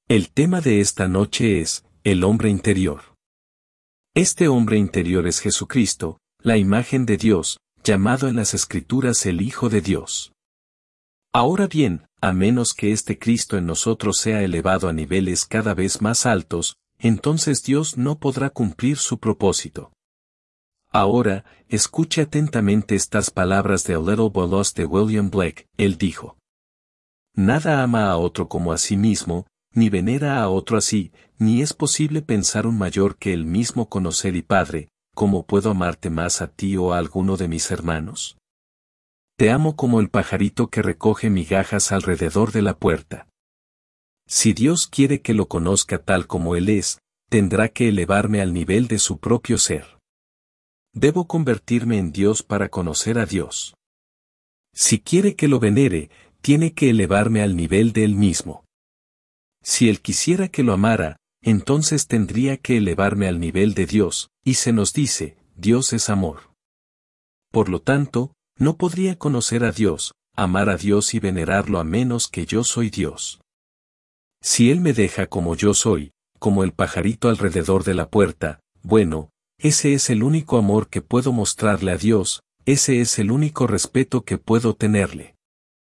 El tema de esta noche es, el hombre interior. Este hombre interior es Jesucristo, la imagen de Dios, llamado en las Escrituras el Hijo de Dios. Ahora bien, a menos que este Cristo en nosotros sea elevado a niveles cada vez más altos, entonces Dios no podrá cumplir su propósito. Ahora, escuche atentamente estas palabras de A Little Boy Lost de William Blake. Él dijo: nada ama a otro como a sí mismo, ni venera a otro así, ni es posible pensar un mayor que el mismo conocer y Padre, ¿cómo puedo amarte más a ti o a alguno de mis hermanos? Te amo como el pajarito que recoge migajas alrededor de la puerta. Si Dios quiere que lo conozca tal como Él es, tendrá que elevarme al nivel de su propio ser. Debo convertirme en Dios para conocer a Dios. Si quiere que lo venere, tiene que elevarme al nivel de Él mismo. Si Él quisiera que lo amara, entonces tendría que elevarme al nivel de Dios, y se nos dice, Dios es amor. Por lo tanto, no podría conocer a Dios, amar a Dios y venerarlo a menos que yo soy Dios. Si Él me deja como yo soy, como el pajarito alrededor de la puerta, bueno, ese es el único amor que puedo mostrarle a Dios, ese es el único respeto que puedo tenerle.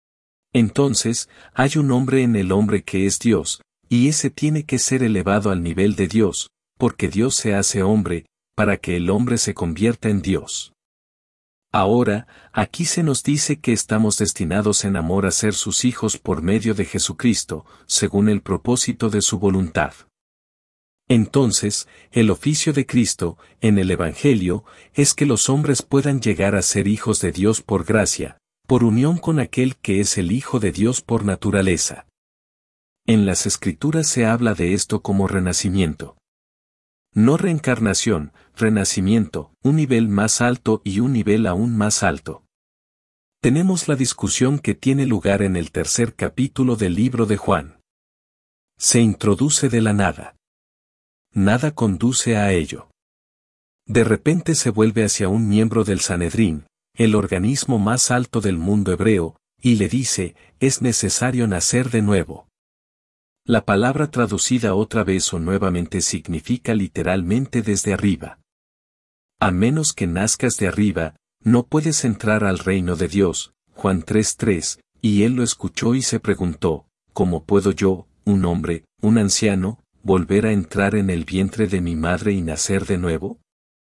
Entonces, hay un hombre en el hombre que es Dios, y ese tiene que ser elevado al nivel de Dios, porque Dios se hace hombre, para que el hombre se convierta en Dios. Ahora, aquí se nos dice que estamos destinados en amor a ser sus hijos por medio de Jesucristo, según el propósito de su voluntad. Entonces, el oficio de Cristo, en el Evangelio, es que los hombres puedan llegar a ser hijos de Dios por gracia, por unión con aquel que es el Hijo de Dios por naturaleza. En las Escrituras se habla de esto como renacimiento. No reencarnación, renacimiento, un nivel más alto y un nivel aún más alto. Tenemos la discusión que tiene lugar en el tercer capítulo del libro de Juan. Se introduce de la nada. Nada conduce a ello. De repente se vuelve hacia un miembro del Sanedrín, el organismo más alto del mundo hebreo, y le dice, es necesario nacer de nuevo. La palabra traducida otra vez o nuevamente significa literalmente desde arriba. A menos que nazcas de arriba, no puedes entrar al reino de Dios, Juan 3:3, y él lo escuchó y se preguntó, ¿cómo puedo yo, un hombre, un anciano, volver a entrar en el vientre de mi madre y nacer de nuevo?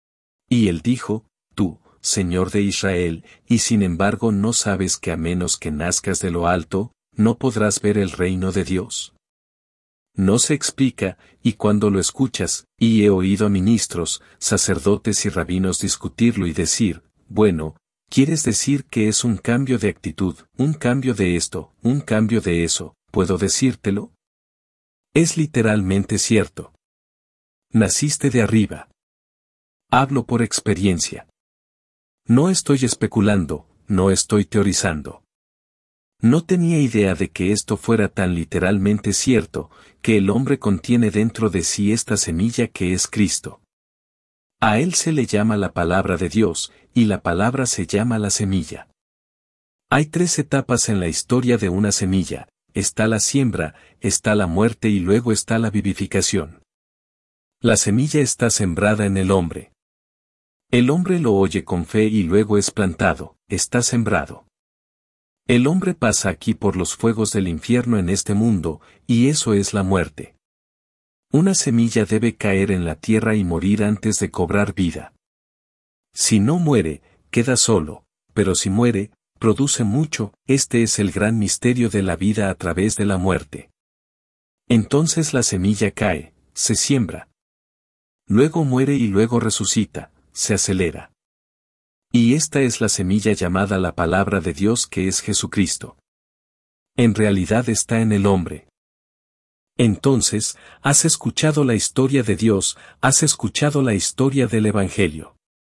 Y él dijo, tú, Señor de Israel, y sin embargo no sabes que a menos que nazcas de lo alto, no podrás ver el reino de Dios. No se explica, y cuando lo escuchas, y he oído a ministros, sacerdotes y rabinos discutirlo y decir, bueno, ¿quieres decir que es un cambio de actitud, un cambio de esto, un cambio de eso, puedo decírtelo? Es literalmente cierto. Naciste de arriba. Hablo por experiencia. No estoy especulando, no estoy teorizando. No tenía idea de que esto fuera tan literalmente cierto, que el hombre contiene dentro de sí esta semilla que es Cristo. A él se le llama la palabra de Dios, y la palabra se llama la semilla. Hay 3 etapas en la historia de una semilla, está la siembra, está la muerte y luego está la vivificación. La semilla está sembrada en el hombre. El hombre lo oye con fe y luego es plantado, está sembrado. El hombre pasa aquí por los fuegos del infierno en este mundo, y eso es la muerte. Una semilla debe caer en la tierra y morir antes de cobrar vida. Si no muere, queda solo, pero si muere, produce mucho. Este es el gran misterio de la vida a través de la muerte. Entonces la semilla cae, se siembra. Luego muere y luego resucita, se acelera. Y esta es la semilla llamada la palabra de Dios que es Jesucristo. En realidad está en el hombre. Entonces, has escuchado la historia de Dios, has escuchado la historia del Evangelio.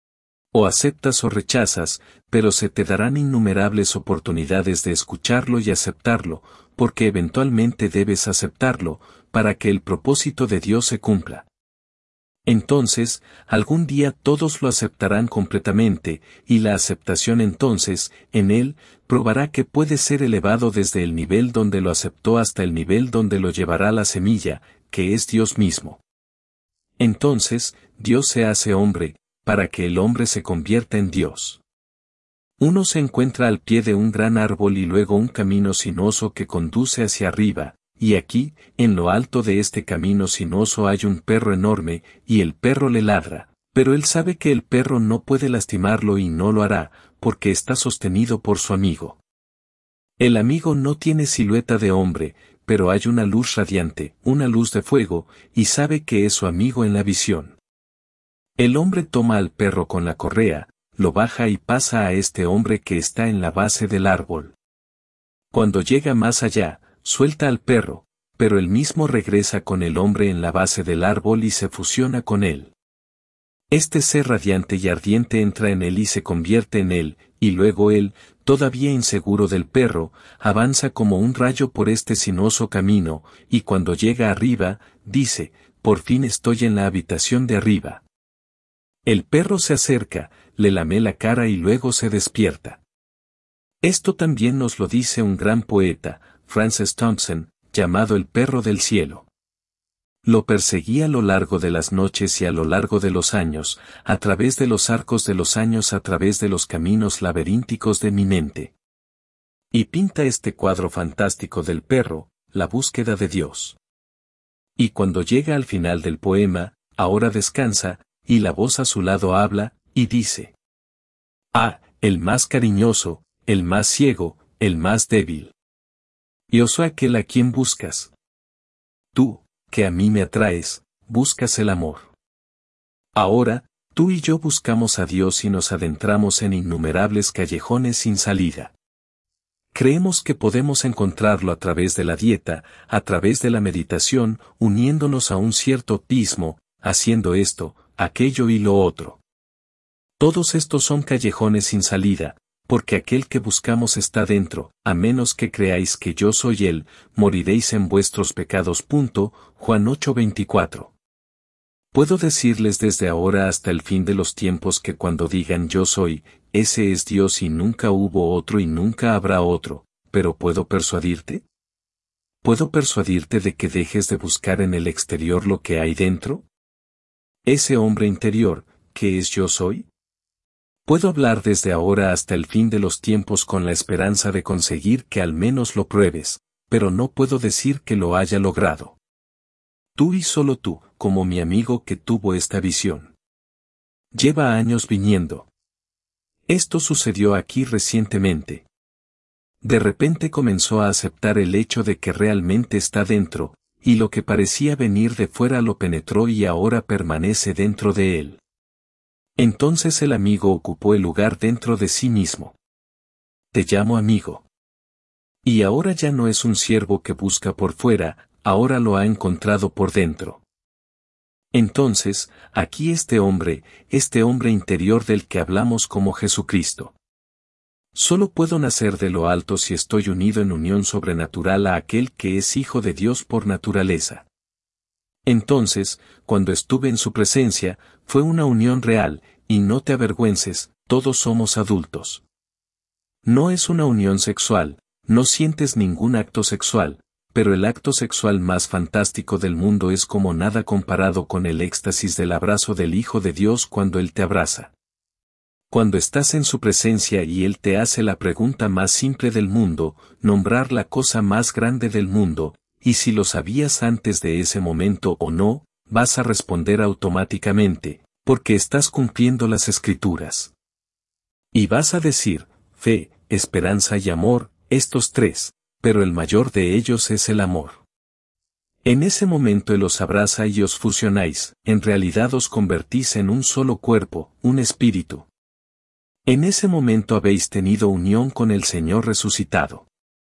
O aceptas o rechazas, pero se te darán innumerables oportunidades de escucharlo y aceptarlo, porque eventualmente debes aceptarlo, para que el propósito de Dios se cumpla. Entonces, algún día todos lo aceptarán completamente, y la aceptación entonces, en él, probará que puede ser elevado desde el nivel donde lo aceptó hasta el nivel donde lo llevará la semilla, que es Dios mismo. Entonces, Dios se hace hombre, para que el hombre se convierta en Dios. Uno se encuentra al pie de un gran árbol y luego un camino sinuoso que conduce hacia arriba, y aquí, en lo alto de este camino sinuoso hay un perro enorme, y el perro le ladra, pero él sabe que el perro no puede lastimarlo y no lo hará, porque está sostenido por su amigo. El amigo no tiene silueta de hombre, pero hay una luz radiante, una luz de fuego, y sabe que es su amigo en la visión. El hombre toma al perro con la correa, lo baja y pasa a este hombre que está en la base del árbol. Cuando llega más allá, suelta al perro, pero él mismo regresa con el hombre en la base del árbol y se fusiona con él. Este ser radiante y ardiente entra en él y se convierte en él, y luego él, todavía inseguro del perro, avanza como un rayo por este sinuoso camino, y cuando llega arriba, dice, por fin estoy en la habitación de arriba. El perro se acerca, le lame la cara y luego se despierta. Esto también nos lo dice un gran poeta, Francis Thompson, llamado el perro del cielo. Lo perseguí a lo largo de las noches y a lo largo de los años, a través de los arcos de los años, a través de los caminos laberínticos de mi mente. Y pinta este cuadro fantástico del perro, la búsqueda de Dios. Y cuando llega al final del poema, ahora descansa, y la voz a su lado habla, y dice: Ah, el más cariñoso, el más ciego, el más débil. Yo soy aquel a quien buscas. Tú, que a mí me atraes, buscas el amor. Ahora, tú y yo buscamos a Dios y nos adentramos en innumerables callejones sin salida. Creemos que podemos encontrarlo a través de la dieta, a través de la meditación, uniéndonos a un cierto optimismo, haciendo esto, aquello y lo otro. Todos estos son callejones sin salida, porque aquel que buscamos está dentro, a menos que creáis que yo soy él, moriréis en vuestros pecados. Juan 8:24. Puedo decirles desde ahora hasta el fin de los tiempos que cuando digan yo soy, ese es Dios y nunca hubo otro y nunca habrá otro, pero ¿puedo persuadirte? ¿Puedo persuadirte de que dejes de buscar en el exterior lo que hay dentro? Ese hombre interior, ¿qué es yo soy? Puedo hablar desde ahora hasta el fin de los tiempos con la esperanza de conseguir que al menos lo pruebes, pero no puedo decir que lo haya logrado. Tú y solo tú, como mi amigo que tuvo esta visión. Lleva años viniendo. Esto sucedió aquí recientemente. De repente comenzó a aceptar el hecho de que realmente está dentro, y lo que parecía venir de fuera lo penetró y ahora permanece dentro de él. Entonces el amigo ocupó el lugar dentro de sí mismo. Te llamo amigo. Y ahora ya no es un siervo que busca por fuera, ahora lo ha encontrado por dentro. Entonces, aquí este hombre interior del que hablamos como Jesucristo. Solo puedo nacer de lo alto si estoy unido en unión sobrenatural a aquel que es Hijo de Dios por naturaleza. Entonces, cuando estuve en su presencia, fue una unión real, y no te avergüences, todos somos adultos. No es una unión sexual, no sientes ningún acto sexual, pero el acto sexual más fantástico del mundo es como nada comparado con el éxtasis del abrazo del Hijo de Dios cuando Él te abraza. Cuando estás en su presencia y Él te hace la pregunta más simple del mundo, nombrar la cosa más grande del mundo, y si lo sabías antes de ese momento o no, vas a responder automáticamente, porque estás cumpliendo las Escrituras. Y vas a decir, fe, esperanza y amor, estos tres, pero el mayor de ellos es el amor. En ese momento Él os abraza y os fusionáis, en realidad os convertís en un solo cuerpo, un espíritu. En ese momento habéis tenido unión con el Señor resucitado.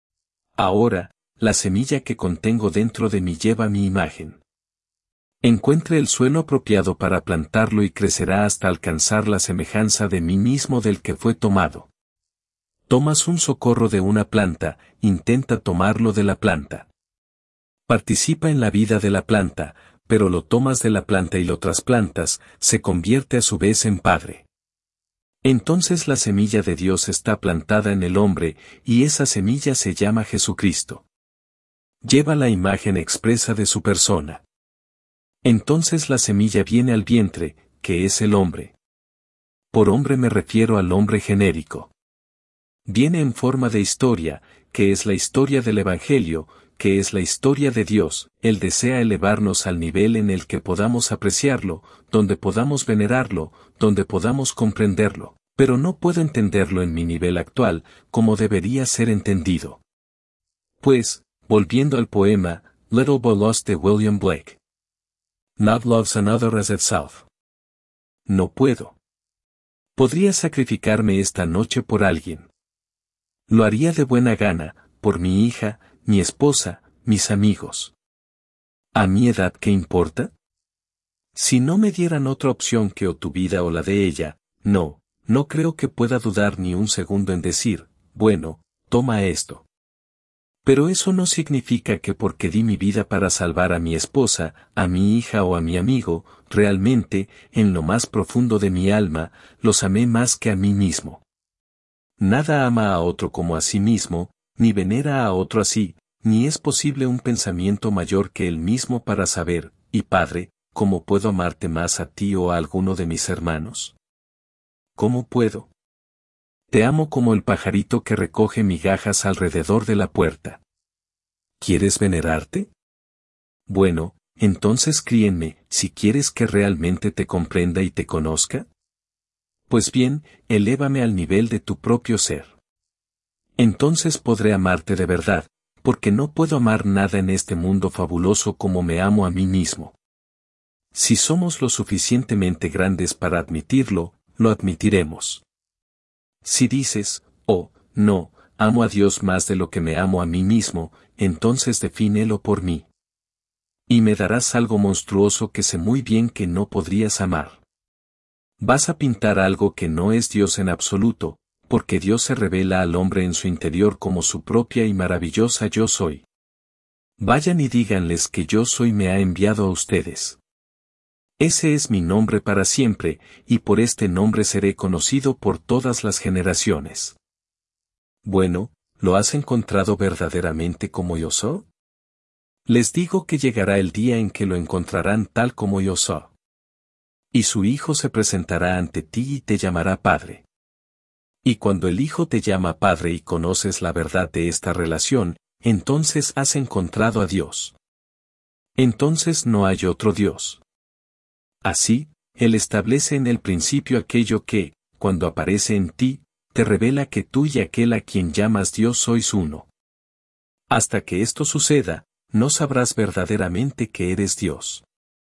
Ahora, la semilla que contengo dentro de mí lleva mi imagen. Encuentre el suelo apropiado para plantarlo y crecerá hasta alcanzar la semejanza de mí mismo del que fue tomado. Tomas un socorro de una planta, intenta tomarlo de la planta. Participa en la vida de la planta, pero lo tomas de la planta y lo trasplantas, se convierte a su vez en padre. Entonces la semilla de Dios está plantada en el hombre, y esa semilla se llama Jesucristo. Lleva la imagen expresa de su persona. Entonces la semilla viene al vientre, que es el hombre. Por hombre me refiero al hombre genérico. Viene en forma de historia, que es la historia del Evangelio, que es la historia de Dios. Él desea elevarnos al nivel en el que podamos apreciarlo, donde podamos venerarlo, donde podamos comprenderlo, pero no puedo entenderlo en mi nivel actual, como debería ser entendido. Pues, volviendo al poema, Little Boy Lost de William Blake. Not loves another as itself. No puedo. Podría sacrificarme esta noche por alguien. Lo haría de buena gana, por mi hija, mi esposa, mis amigos. ¿A mi edad qué importa? Si no me dieran otra opción que o tu vida o la de ella, no creo que pueda dudar ni un segundo en decir, bueno, toma esto. Pero eso no significa que porque di mi vida para salvar a mi esposa, a mi hija o a mi amigo, realmente, en lo más profundo de mi alma, los amé más que a mí mismo. Nada ama a otro como a sí mismo, ni venera a otro así, ni es posible un pensamiento mayor que él mismo para saber, y Padre, ¿cómo puedo amarte más a ti o a alguno de mis hermanos? ¿Cómo puedo? Te amo como el pajarito que recoge migajas alrededor de la puerta. ¿Quieres venerarte? Bueno, entonces críenme, si quieres que realmente te comprenda y te conozca. Pues bien, elévame al nivel de tu propio ser. Entonces podré amarte de verdad, porque no puedo amar nada en este mundo fabuloso como me amo a mí mismo. Si somos lo suficientemente grandes para admitirlo, lo admitiremos. Si dices, oh, no, amo a Dios más de lo que me amo a mí mismo, entonces defínelo por mí. Y me darás algo monstruoso que sé muy bien que no podrías amar. Vas a pintar algo que no es Dios en absoluto, porque Dios se revela al hombre en su interior como su propia y maravillosa yo soy. Vayan y díganles que yo soy me ha enviado a ustedes. Ese es mi nombre para siempre, y por este nombre seré conocido por todas las generaciones. Bueno, ¿lo has encontrado verdaderamente como yo soy? Les digo que llegará el día en que lo encontrarán tal como yo soy. Y su Hijo se presentará ante ti y te llamará Padre. Y cuando el Hijo te llama Padre y conoces la verdad de esta relación, entonces has encontrado a Dios. Entonces no hay otro Dios. Así, Él establece en el principio aquello que, cuando aparece en ti, te revela que tú y aquel a quien llamas Dios sois uno. Hasta que esto suceda, no sabrás verdaderamente que eres Dios.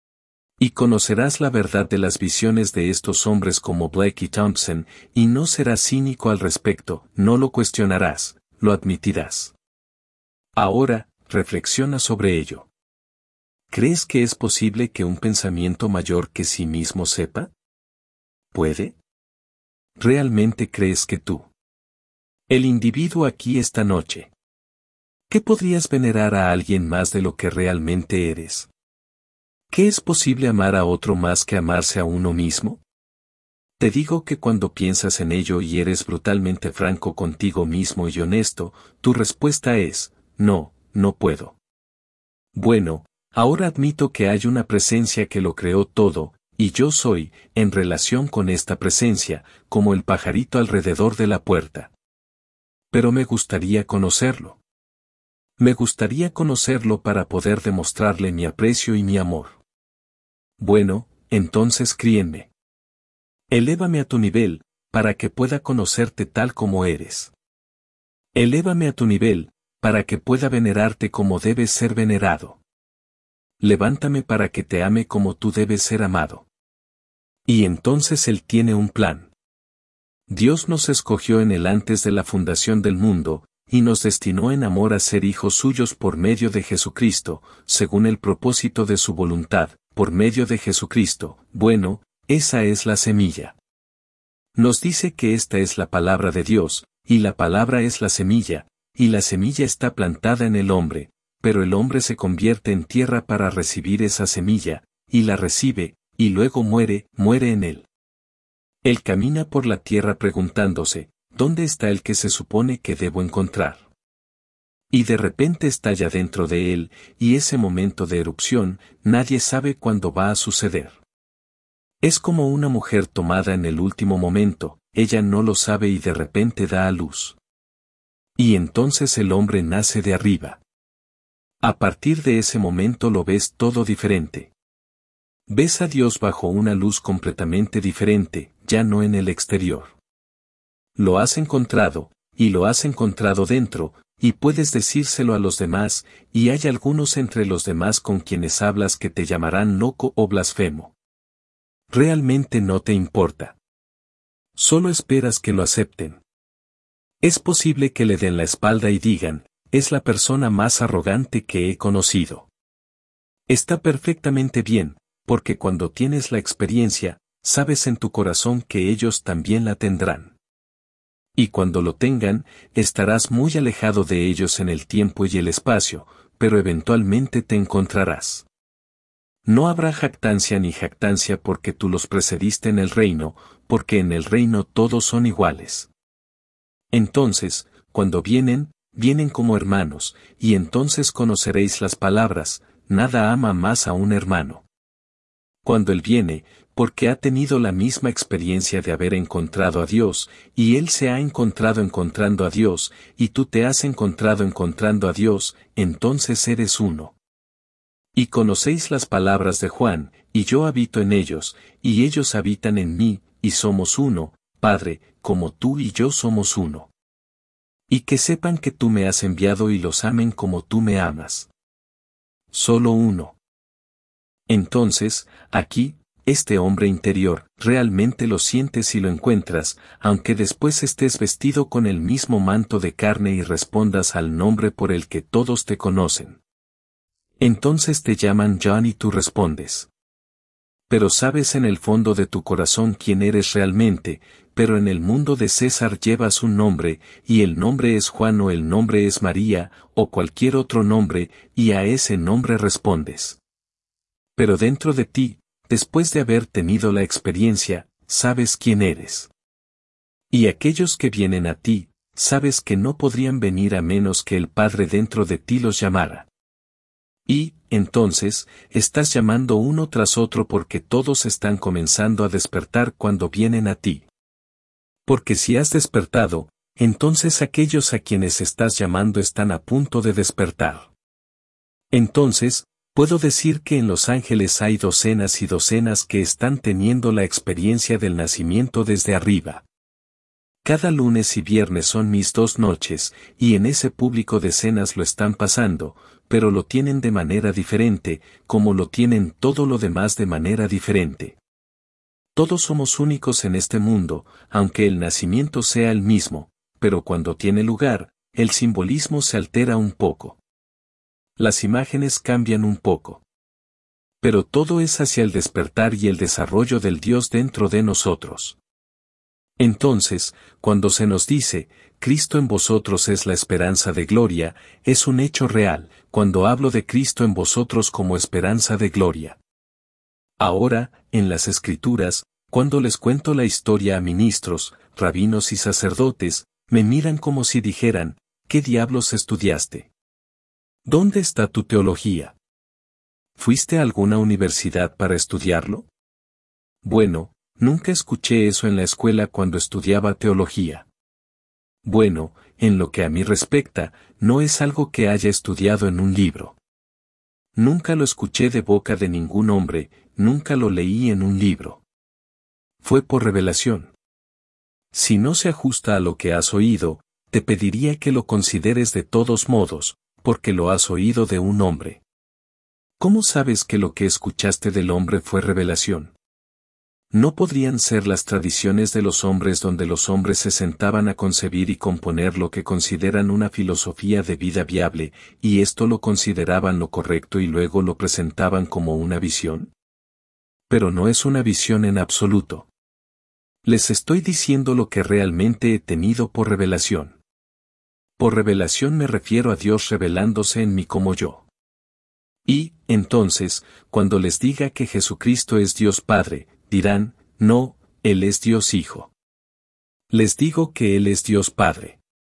Y conocerás la verdad de las visiones de estos hombres como Blake y Thompson, y no serás cínico al respecto, no lo cuestionarás, lo admitirás. Ahora, reflexiona sobre ello. ¿Crees que es posible que un pensamiento mayor que sí mismo sepa? ¿Puede? ¿Realmente crees que tú? El individuo aquí esta noche. ¿Qué podrías venerar a alguien más de lo que realmente eres? ¿Qué es posible amar a otro más que amarse a uno mismo? Te digo que cuando piensas en ello y eres brutalmente franco contigo mismo y honesto, tu respuesta es, no puedo. Bueno, ahora admito que hay una presencia que lo creó todo, y yo soy, en relación con esta presencia, como el pajarito alrededor de la puerta. Pero me gustaría conocerlo. Me gustaría conocerlo para poder demostrarle mi aprecio y mi amor. Bueno, entonces críenme. Elévame a tu nivel, para que pueda conocerte tal como eres. Elévame a tu nivel, para que pueda venerarte como debes ser venerado. Levántame para que te ame como tú debes ser amado. Y entonces Él tiene un plan. Dios nos escogió en Él antes de la fundación del mundo, y nos destinó en amor a ser hijos suyos por medio de Jesucristo, según el propósito de su voluntad, por medio de Jesucristo. Bueno, esa es la semilla. Nos dice que esta es la palabra de Dios, y la palabra es la semilla, y la semilla está plantada en el hombre, pero el hombre se convierte en tierra para recibir esa semilla, y la recibe, y luego muere en él. Él camina por la tierra preguntándose, ¿dónde está el que se supone que debo encontrar? Y de repente estalla dentro de él, y ese momento de erupción, nadie sabe cuándo va a suceder. Es como una mujer tomada en el último momento, ella no lo sabe y de repente da a luz. Y entonces el hombre nace de arriba. A partir de ese momento lo ves todo diferente. Ves a Dios bajo una luz completamente diferente, ya no en el exterior. Lo has encontrado, y lo has encontrado dentro, y puedes decírselo a los demás, y hay algunos entre los demás con quienes hablas que te llamarán loco o blasfemo. Realmente no te importa. Solo esperas que lo acepten. Es posible que le den la espalda y digan, es la persona más arrogante que he conocido. Está perfectamente bien, porque cuando tienes la experiencia, sabes en tu corazón que ellos también la tendrán. Y cuando lo tengan, estarás muy alejado de ellos en el tiempo y el espacio, pero eventualmente te encontrarás. No habrá jactancia ni jactancia porque tú los precediste en el reino, porque en el reino todos son iguales. Entonces, cuando vienen como hermanos, y entonces conoceréis las palabras, nada ama más a un hermano. Cuando él viene, porque ha tenido la misma experiencia de haber encontrado a Dios, y él se ha encontrado encontrando a Dios, y tú te has encontrado encontrando a Dios, entonces eres uno. Y conocéis las palabras de Juan, y yo habito en ellos, y ellos habitan en mí, y somos uno, Padre, como tú y yo somos uno. Y que sepan que tú me has enviado y los amen como tú me amas. Solo uno. Entonces, aquí, este hombre interior, realmente lo sientes y lo encuentras, aunque después estés vestido con el mismo manto de carne y respondas al nombre por el que todos te conocen. Entonces te llaman John y tú respondes. Pero sabes en el fondo de tu corazón quién eres realmente, pero en el mundo de César llevas un nombre, y el nombre es Juan o el nombre es María, o cualquier otro nombre, y a ese nombre respondes. Pero dentro de ti, después de haber tenido la experiencia, sabes quién eres. Y aquellos que vienen a ti, sabes que no podrían venir a menos que el Padre dentro de ti los llamara. Y, entonces, estás llamando uno tras otro porque todos están comenzando a despertar cuando vienen a ti. Porque si has despertado, entonces aquellos a quienes estás llamando están a punto de despertar. Entonces, puedo decir que en Los Ángeles hay docenas y docenas que están teniendo la experiencia del nacimiento desde arriba. Cada lunes y viernes son mis 2 noches, y en ese público decenas lo están pasando, pero lo tienen de manera diferente, como lo tienen todo lo demás de manera diferente. Todos somos únicos en este mundo, aunque el nacimiento sea el mismo, pero cuando tiene lugar, el simbolismo se altera un poco. Las imágenes cambian un poco. Pero todo es hacia el despertar y el desarrollo del Dios dentro de nosotros. Entonces, cuando se nos dice, Cristo en vosotros es la esperanza de gloria, es un hecho real, cuando hablo de Cristo en vosotros como esperanza de gloria. Ahora, en las Escrituras, cuando les cuento la historia a ministros, rabinos y sacerdotes, me miran como si dijeran, ¿qué diablos estudiaste? ¿Dónde está tu teología? ¿Fuiste a alguna universidad para estudiarlo? Bueno, nunca escuché eso en la escuela cuando estudiaba teología. Bueno, en lo que a mí respecta, no es algo que haya estudiado en un libro. Nunca lo escuché de boca de ningún hombre, nunca lo leí en un libro. Fue por revelación. Si no se ajusta a lo que has oído, te pediría que lo consideres de todos modos, porque lo has oído de un hombre. ¿Cómo sabes que lo que escuchaste del hombre fue revelación? ¿No podrían ser las tradiciones de los hombres donde los hombres se sentaban a concebir y componer lo que consideran una filosofía de vida viable, y esto lo consideraban lo correcto y luego lo presentaban como una visión? Pero no es una visión en absoluto. Les estoy diciendo lo que realmente he tenido por revelación. Por revelación me refiero a Dios revelándose en mí como yo. Y, entonces, cuando les diga que Jesucristo es Dios Padre, dirán, no, Él es Dios Hijo. Les digo que Él es Dios Padre.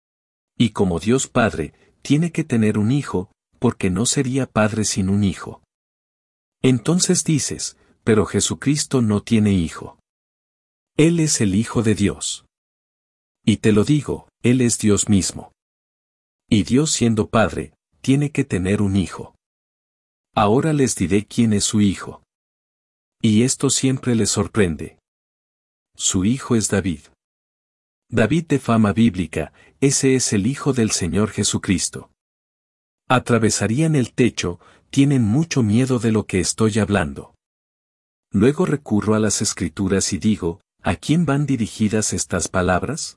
Y como Dios Padre, tiene que tener un hijo, porque no sería padre sin un hijo. Entonces dices, pero Jesucristo no tiene hijo. Él es el Hijo de Dios. Y te lo digo, Él es Dios mismo. Y Dios siendo Padre, tiene que tener un hijo. Ahora les diré quién es su hijo. Y esto siempre les sorprende. Su hijo es David. David de fama bíblica, ese es el Hijo del Señor Jesucristo. Atravesarían el techo, tienen mucho miedo de lo que estoy hablando. Luego recurro a las Escrituras y digo, ¿a quién van dirigidas estas palabras?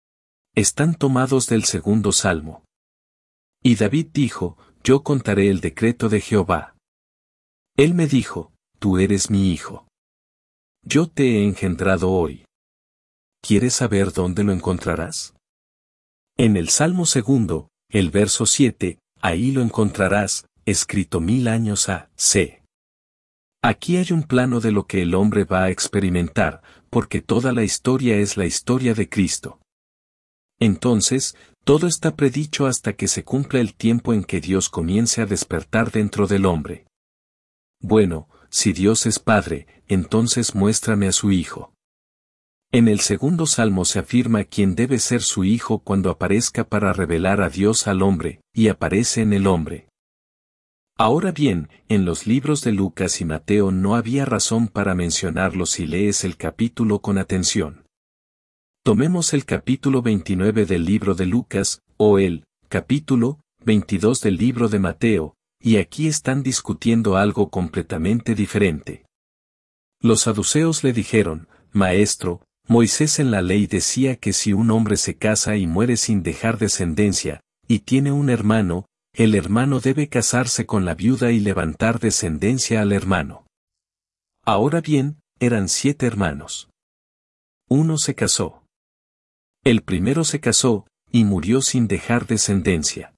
Están tomados del segundo Salmo. Y David dijo, yo contaré el decreto de Jehová. Él me dijo, tú eres mi hijo. Yo te he engendrado hoy. ¿Quieres saber dónde lo encontrarás? En el Salmo 2, el verso 7, ahí lo encontrarás, escrito 1000 años a.c. Aquí hay un plano de lo que el hombre va a experimentar, porque toda la historia es la historia de Cristo. Entonces, todo está predicho hasta que se cumpla el tiempo en que Dios comience a despertar dentro del hombre. Bueno, si Dios es Padre, entonces muéstrame a su Hijo. En el segundo Salmo se afirma quién debe ser su Hijo cuando aparezca para revelar a Dios al hombre, y aparece en el hombre. Ahora bien, en los libros de Lucas y Mateo no había razón para mencionarlos si lees el capítulo con atención. Tomemos el capítulo 29 del libro de Lucas, o el capítulo 22 del libro de Mateo, y aquí están discutiendo algo completamente diferente. Los saduceos le dijeron, Maestro, Moisés en la ley decía que si un hombre se casa y muere sin dejar descendencia, y tiene un hermano, el hermano debe casarse con la viuda y levantar descendencia al hermano. Ahora bien, eran 7 hermanos. Uno se casó. El primero se casó, y murió sin dejar descendencia.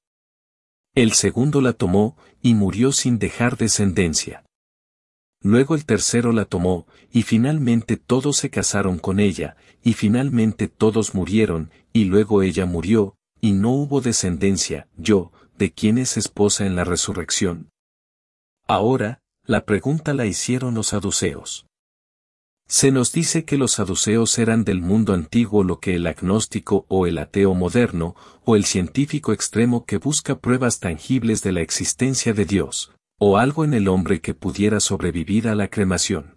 El segundo la tomó, y murió sin dejar descendencia. Luego el tercero la tomó, y finalmente todos se casaron con ella, y finalmente todos murieron, y luego ella murió, y no hubo descendencia. ¿De quién es esposa en la resurrección? Ahora, la pregunta la hicieron los saduceos. Se nos dice que los saduceos eran del mundo antiguo lo que el agnóstico o el ateo moderno, o el científico extremo que busca pruebas tangibles de la existencia de Dios, o algo en el hombre que pudiera sobrevivir a la cremación.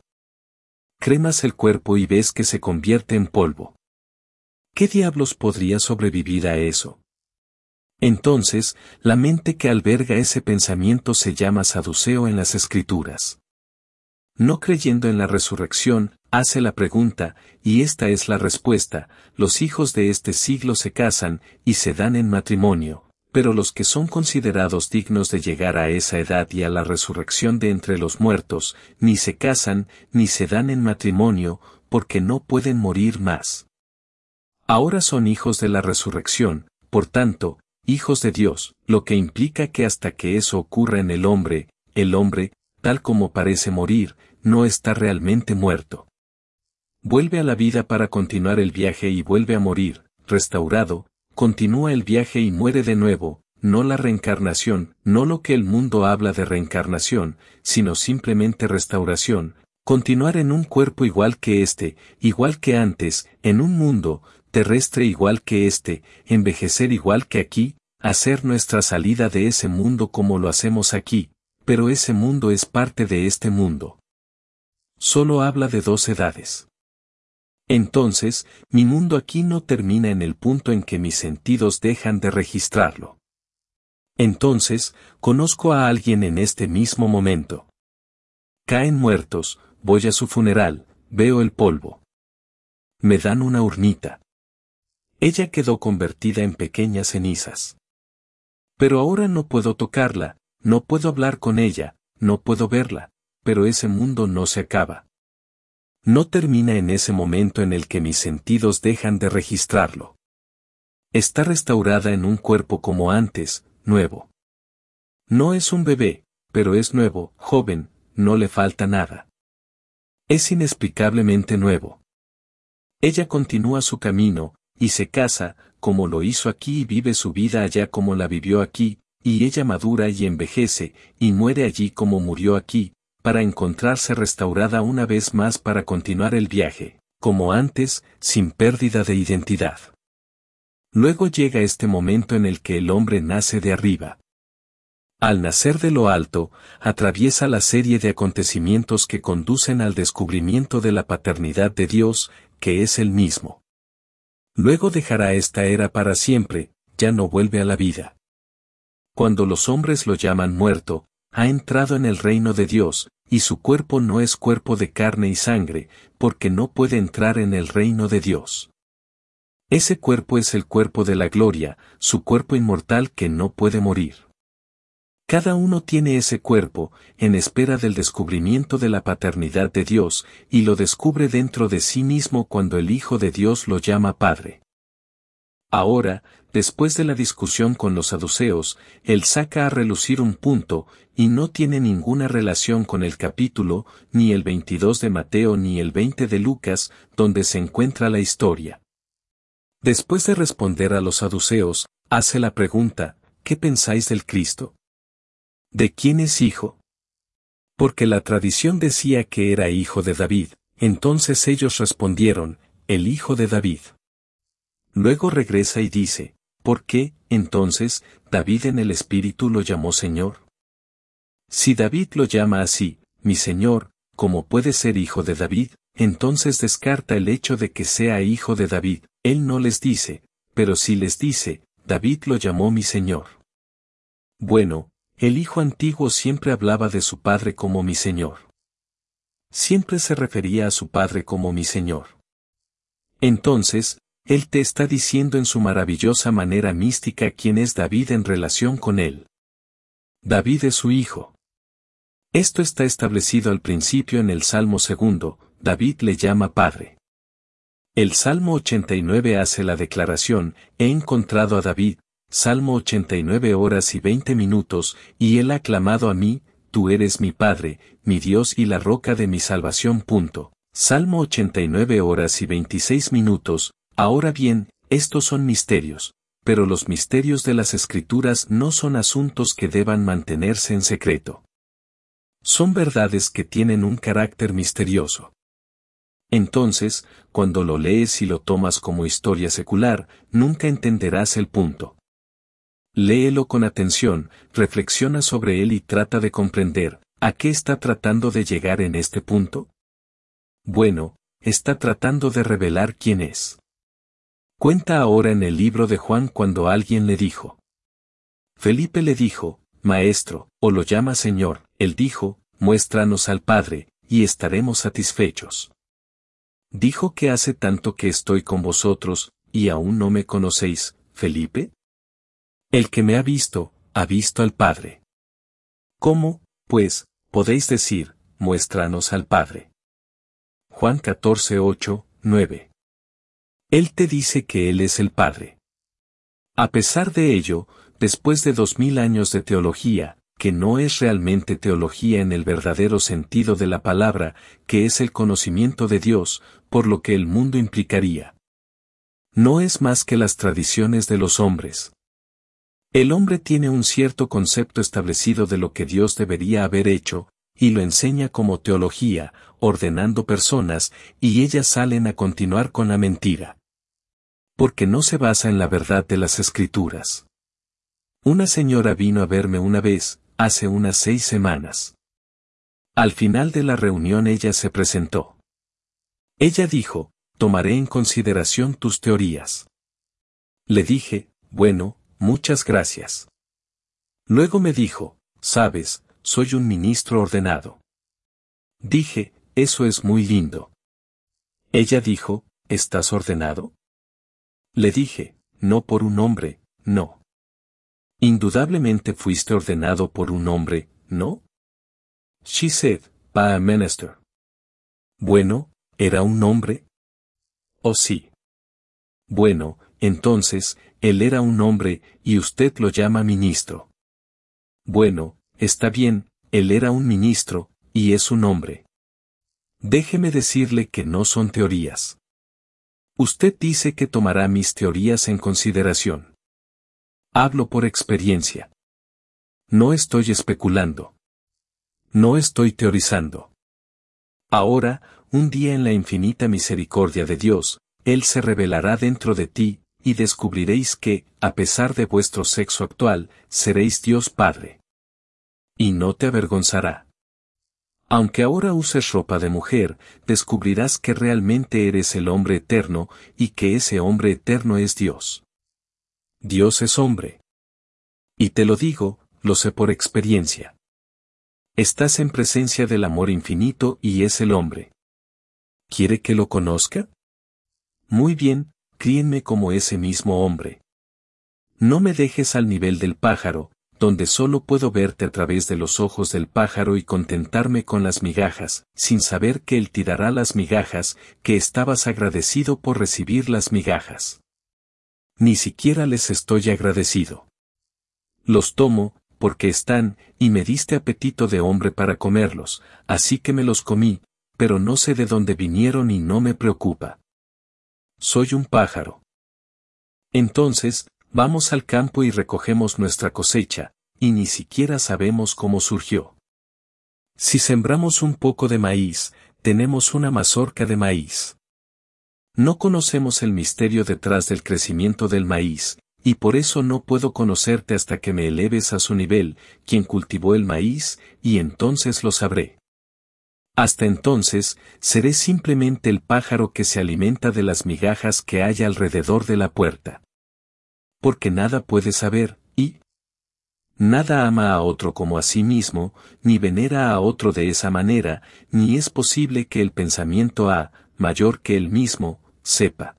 Cremas el cuerpo y ves que se convierte en polvo. ¿Qué diablos podría sobrevivir a eso? Entonces, la mente que alberga ese pensamiento se llama saduceo en las Escrituras. No creyendo en la resurrección, hace la pregunta, y esta es la respuesta: los hijos de este siglo se casan, y se dan en matrimonio, pero los que son considerados dignos de llegar a esa edad y a la resurrección de entre los muertos, ni se casan, ni se dan en matrimonio, porque no pueden morir más. Ahora son hijos de la resurrección, por tanto, hijos de Dios, lo que implica que hasta que eso ocurra en el hombre, tal como parece morir, no está realmente muerto. Vuelve a la vida para continuar el viaje y vuelve a morir, restaurado, continúa el viaje y muere de nuevo, no la reencarnación, no lo que el mundo habla de reencarnación, sino simplemente restauración, continuar en un cuerpo igual que igual que antes, en un mundo terrestre igual que envejecer igual que aquí, hacer nuestra salida de ese mundo como lo hacemos aquí, pero ese mundo es parte de este mundo. Solo habla de 2 edades. Entonces, mi mundo aquí no termina en el punto en que mis sentidos dejan de registrarlo. Entonces, conozco a alguien en este mismo momento. Caen muertos, voy a su funeral, veo el polvo. Me dan una urnita. Ella quedó convertida en pequeñas cenizas. Pero ahora no puedo tocarla, no puedo hablar con ella, no puedo verla, pero ese mundo no se acaba. No termina en ese momento en el que mis sentidos dejan de registrarlo. Está restaurada en un cuerpo como antes, nuevo. No es un bebé, pero es nuevo, joven, no le falta nada. Es inexplicablemente nuevo. Ella continúa su camino, y se casa, como lo hizo aquí y vive su vida allá como la vivió aquí, y ella madura y envejece, y muere allí como murió aquí, para encontrarse restaurada una vez más para continuar el viaje, como antes, sin pérdida de identidad. Luego llega este momento en el que el hombre nace de arriba. Al nacer de lo alto, atraviesa la serie de acontecimientos que conducen al descubrimiento de la paternidad de Dios, que es Él mismo. Luego dejará esta era para siempre, ya no vuelve a la vida. Cuando los hombres lo llaman muerto, ha entrado en el reino de Dios, y su cuerpo no es cuerpo de carne y sangre, porque no puede entrar en el reino de Dios. Ese cuerpo es el cuerpo de la gloria, su cuerpo inmortal que no puede morir. Cada uno tiene ese cuerpo, en espera del descubrimiento de la paternidad de Dios, y lo descubre dentro de sí mismo cuando el Hijo de Dios lo llama Padre. Ahora, después de la discusión con los saduceos, él saca a relucir un punto, y no tiene ninguna relación con el capítulo, ni el 22 de Mateo ni el 20 de Lucas, donde se encuentra la historia. Después de responder a los saduceos, hace la pregunta, ¿qué pensáis del Cristo? ¿De quién es hijo? Porque la tradición decía que era hijo de David, entonces ellos respondieron, el hijo de David. Luego regresa y dice, ¿por qué, entonces, David en el Espíritu lo llamó Señor? Si David lo llama así, mi Señor, ¿cómo puede ser hijo de David? Entonces descarta el hecho de que sea hijo de David. Él no les dice, pero sí les dice, David lo llamó mi Señor. Bueno, el hijo antiguo siempre hablaba de su padre como mi Señor. Siempre se refería a su padre como mi Señor. Entonces, él te está diciendo en su maravillosa manera mística quién es David en relación con él. David es su hijo. Esto está establecido al principio en el Salmo 2, David le llama Padre. El Salmo 89 hace la declaración, he encontrado a David, Salmo 89 horas y 20 minutos, y él ha clamado a mí, tú eres mi Padre, mi Dios y la roca de mi salvación. Salmo 89 horas y 26 minutos, ahora bien, estos son misterios, pero los misterios de las Escrituras no son asuntos que deban mantenerse en secreto. Son verdades que tienen un carácter misterioso. Entonces, cuando lo lees y lo tomas como historia secular, nunca entenderás el punto. Léelo con atención, reflexiona sobre él y trata de comprender, ¿a qué está tratando de llegar en este punto? Bueno, está tratando de revelar quién es. Cuenta ahora en el libro de Juan cuando alguien le dijo. Felipe le dijo, Maestro, o lo llama Señor, él dijo, muéstranos al Padre, y estaremos satisfechos. Dijo que hace tanto que estoy con vosotros, y aún no me conocéis, Felipe. El que me ha visto al Padre. ¿Cómo, pues, podéis decir, muéstranos al Padre? Juan 14, 8, 9. Él te dice que Él es el Padre. A pesar de ello, después de 2000 años de teología, que no es realmente teología en el verdadero sentido de la palabra, que es el conocimiento de Dios, por lo que el mundo implicaría. No es más que las tradiciones de los hombres. El hombre tiene un cierto concepto establecido de lo que Dios debería haber hecho, y lo enseña como teología, ordenando personas, y ellas salen a continuar con la mentira. Porque no se basa en la verdad de las Escrituras. Una señora vino a verme una vez, hace unas 6 semanas. Al final de la reunión ella se presentó. Ella dijo, tomaré en consideración tus teorías. Le dije, bueno, muchas gracias. Luego me dijo, sabes, soy un ministro ordenado. Dije, eso es muy lindo. Ella dijo, ¿estás ordenado? Le dije, no por un hombre, no. Indudablemente fuiste ordenado por un hombre, ¿no? She said, by a minister. Bueno, ¿era un hombre? Oh sí. Bueno, entonces, él era un hombre, y usted lo llama ministro. Bueno, está bien, él era un ministro, y es un hombre. Déjeme decirle que no son teorías. Usted dice que tomará mis teorías en consideración. Hablo por experiencia. No estoy especulando. No estoy teorizando. Ahora, un día en la infinita misericordia de Dios, Él se revelará dentro de ti, y descubriréis que, a pesar de vuestro sexo actual, seréis Dios Padre. Y no te avergonzará. Aunque ahora uses ropa de mujer, descubrirás que realmente eres el hombre eterno, y que ese hombre eterno es Dios. Dios es hombre. Y te lo digo, lo sé por experiencia. Estás en presencia del amor infinito y es el hombre. ¿Quiere que lo conozca? Muy bien, críenme como ese mismo hombre. No me dejes al nivel del pájaro, donde solo puedo verte a través de los ojos del pájaro y contentarme con las migajas, sin saber que él tirará las migajas, que estabas agradecido por recibir las migajas. Ni siquiera les estoy agradecido. Los tomo, porque están, y me diste apetito de hombre para comerlos, así que me los comí, pero no sé de dónde vinieron y no me preocupa. Soy un pájaro. Entonces, vamos al campo y recogemos nuestra cosecha, y ni siquiera sabemos cómo surgió. Si sembramos un poco de maíz, tenemos una mazorca de maíz. No conocemos el misterio detrás del crecimiento del maíz, y por eso no puedo conocerte hasta que me eleves a su nivel, quien cultivó el maíz, y entonces lo sabré. Hasta entonces, seré simplemente el pájaro que se alimenta de las migajas que hay alrededor de la puerta. Porque nada puede saber, y nada ama a otro como a sí mismo, ni venera a otro de esa manera, ni es posible que el pensamiento mayor que él mismo, sepa.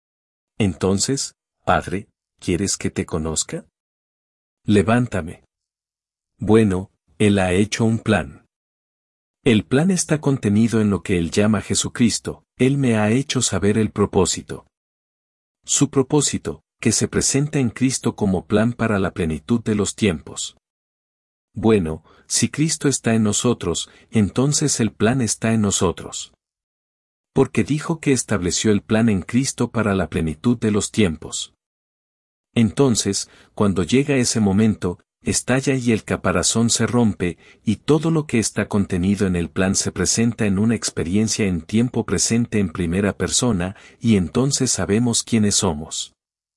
Entonces, Padre, ¿quieres que te conozca? Levántame. Bueno, Él ha hecho un plan. El plan está contenido en lo que Él llama Jesucristo, Él me ha hecho saber el propósito. Su propósito, que se presenta en Cristo como plan para la plenitud de los tiempos. Bueno, si Cristo está en nosotros, entonces el plan está en nosotros. Porque dijo que estableció el plan en Cristo para la plenitud de los tiempos. Entonces, cuando llega ese momento, estalla y el caparazón se rompe, y todo lo que está contenido en el plan se presenta en una experiencia en tiempo presente en primera persona, y entonces sabemos quiénes somos.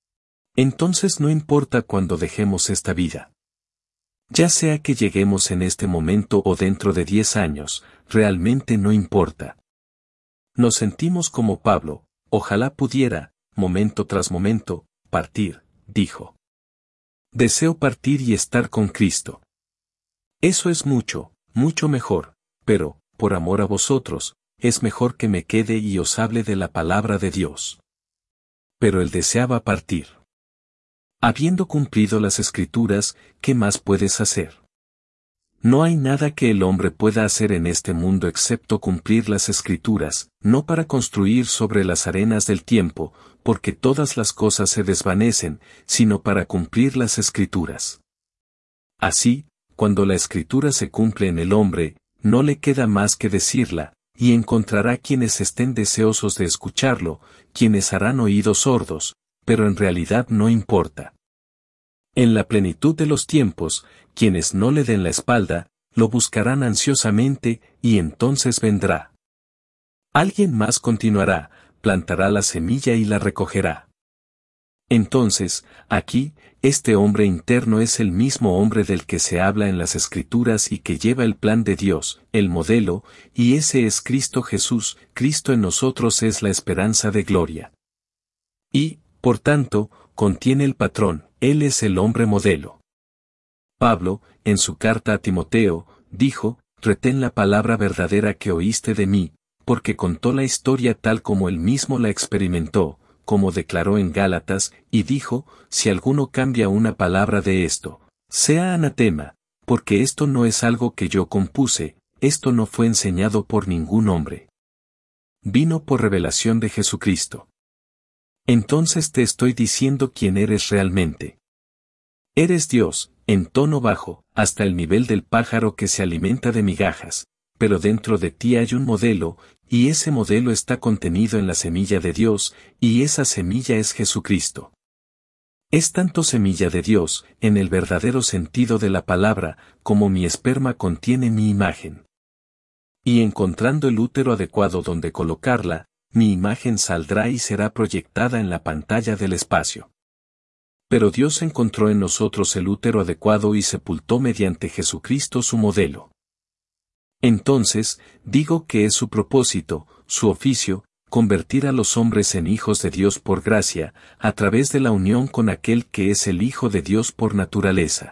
Entonces no importa cuando dejemos esta vida. Ya sea que lleguemos en este momento o dentro de 10 años, realmente no importa. Nos sentimos como Pablo, ojalá pudiera, momento tras momento, partir, dijo. Deseo partir y estar con Cristo. Eso es mucho, mucho mejor, pero, por amor a vosotros, es mejor que me quede y os hable de la palabra de Dios. Pero él deseaba partir. Habiendo cumplido las Escrituras, ¿qué más puedes hacer? No hay nada que el hombre pueda hacer en este mundo excepto cumplir las Escrituras, no para construir sobre las arenas del tiempo, porque todas las cosas se desvanecen, sino para cumplir las Escrituras. Así, cuando la Escritura se cumple en el hombre, no le queda más que decirla, y encontrará quienes estén deseosos de escucharlo, quienes harán oídos sordos, pero en realidad no importa. En la plenitud de los tiempos, quienes no le den la espalda, lo buscarán ansiosamente, y entonces vendrá. Alguien más continuará, plantará la semilla y la recogerá. Entonces, aquí, este hombre interno es el mismo hombre del que se habla en las Escrituras y que lleva el plan de Dios, el modelo, y ese es Cristo Jesús, Cristo en nosotros es la esperanza de gloria. Y, por tanto, contiene el patrón, él es el hombre modelo. Pablo, en su carta a Timoteo, dijo, retén la palabra verdadera que oíste de mí, porque contó la historia tal como él mismo la experimentó, como declaró en Gálatas, y dijo, si alguno cambia una palabra de esto, sea anatema, porque esto no es algo que yo compuse, esto no fue enseñado por ningún hombre. Vino por revelación de Jesucristo. Entonces te estoy diciendo quién eres realmente. Eres Dios, en tono bajo, hasta el nivel del pájaro que se alimenta de migajas, pero dentro de ti hay un modelo, y ese modelo está contenido en la semilla de Dios, y esa semilla es Jesucristo. Es tanto semilla de Dios, en el verdadero sentido de la palabra, como mi esperma contiene mi imagen. Y encontrando el útero adecuado donde colocarla, mi imagen saldrá y será proyectada en la pantalla del espacio. Pero Dios encontró en nosotros el útero adecuado y sepultó mediante Jesucristo su modelo. Entonces, digo que es su propósito, su oficio, convertir a los hombres en hijos de Dios por gracia, a través de la unión con aquel que es el Hijo de Dios por naturaleza.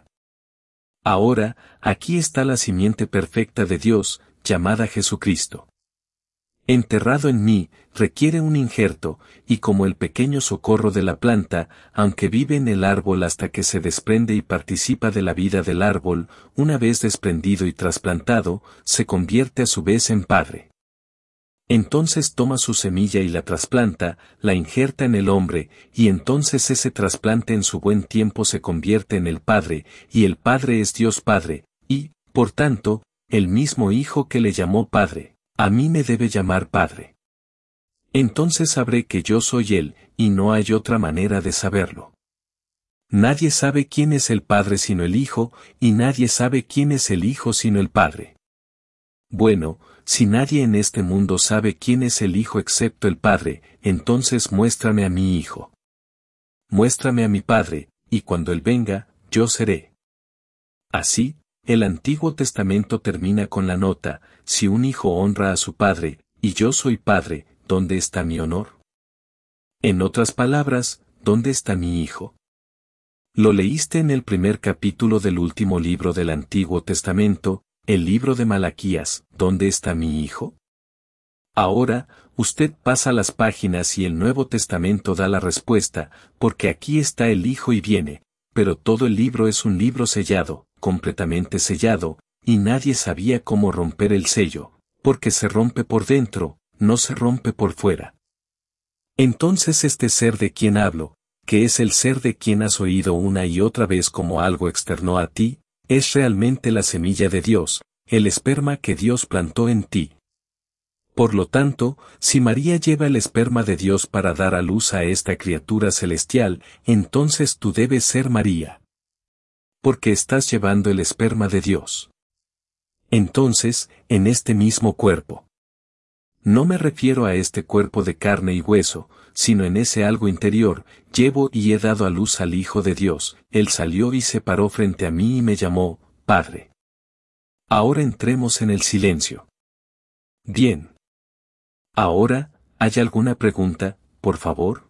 Ahora, aquí está la simiente perfecta de Dios, llamada Jesucristo. Enterrado en mí, requiere un injerto, y como el pequeño socorro de la planta, aunque vive en el árbol hasta que se desprende y participa de la vida del árbol, una vez desprendido y trasplantado, se convierte a su vez en padre. Entonces toma su semilla y la trasplanta, la injerta en el hombre, y entonces ese trasplante en su buen tiempo se convierte en el Padre, y el Padre es Dios Padre, y, por tanto, el mismo Hijo que le llamó Padre, a mí me debe llamar Padre. Entonces sabré que yo soy Él, y no hay otra manera de saberlo. Nadie sabe quién es el Padre sino el Hijo, y nadie sabe quién es el Hijo sino el Padre. Bueno, si nadie en este mundo sabe quién es el Hijo excepto el Padre, entonces muéstrame a mi Hijo. Muéstrame a mi Padre, y cuando Él venga, yo seré. Así, el Antiguo Testamento termina con la nota, si un hijo honra a su padre, y yo soy padre, ¿dónde está mi honor? En otras palabras, ¿dónde está mi hijo? Lo leíste en el primer capítulo del último libro del Antiguo Testamento, el libro de Malaquías, ¿dónde está mi hijo? Ahora, usted pasa las páginas y el Nuevo Testamento da la respuesta, porque aquí está el hijo y viene, pero todo el libro es un libro sellado, completamente sellado, y nadie sabía cómo romper el sello, porque se rompe por dentro, no se rompe por fuera. Entonces este ser de quien hablo, que es el ser de quien has oído una y otra vez como algo externo a ti, es realmente la semilla de Dios, el esperma que Dios plantó en ti. Por lo tanto, si María lleva el esperma de Dios para dar a luz a esta criatura celestial, entonces tú debes ser María. Porque estás llevando el esperma de Dios. Entonces, en este mismo cuerpo. No me refiero a este cuerpo de carne y hueso, sino en ese algo interior, llevo y he dado a luz al Hijo de Dios, Él salió y se paró frente a mí y me llamó, Padre. Ahora entremos en el silencio. Bien. Ahora, ¿hay alguna pregunta, por favor?